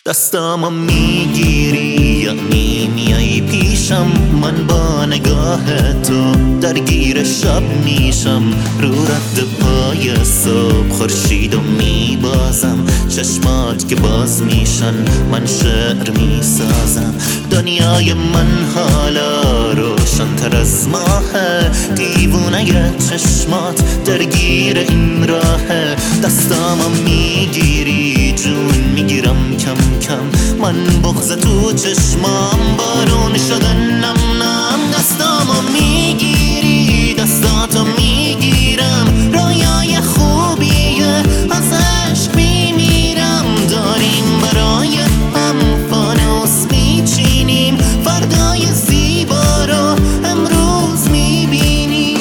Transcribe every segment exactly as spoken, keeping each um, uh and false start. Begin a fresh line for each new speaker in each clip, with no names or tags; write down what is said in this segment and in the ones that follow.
دستامو میگیری یعنی میای پیشم، من با نگاه تو درگیر شب میشم. رو رد پای صبح خورشیدو میبازم، چشمات که باز میشن من شعر میسازم. دنیای من حالا روشن تر از ماهه، دیوونه چشمات درگیر این راهه. دستامو میگیری جون میگیرم کم کم، من بغض تو چشمام بارون شده نم نم. دستامو میگیری دستاتو میگیرم، رویای خوبیه از عشق میمیرم. داریم برای هم فانوس میچینیم، فردای زیبا رو امروز میبینیم.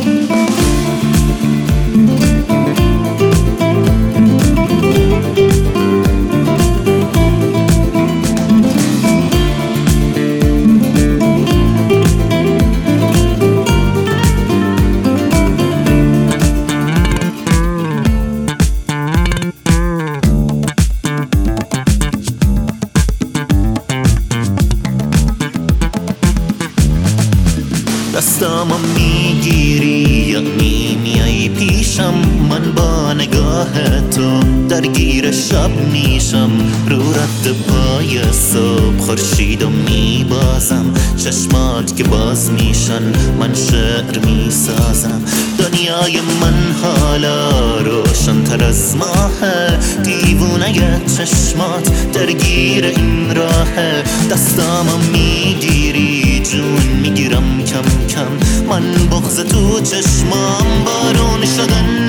دستامو میگیری یعنی میای پیشم، من با نگاه تو درگیر شب میشم. رو رد پای صبح خورشیدو میبازم، چشمات که باز میشن من شعر میسازم. دنیای من حالا روشن تر از ماهه، دیوونه چشمات درگیر این راهه. دستامو میگیری جون میگیرم کم کم، من بغض تو چشمام بارون شدن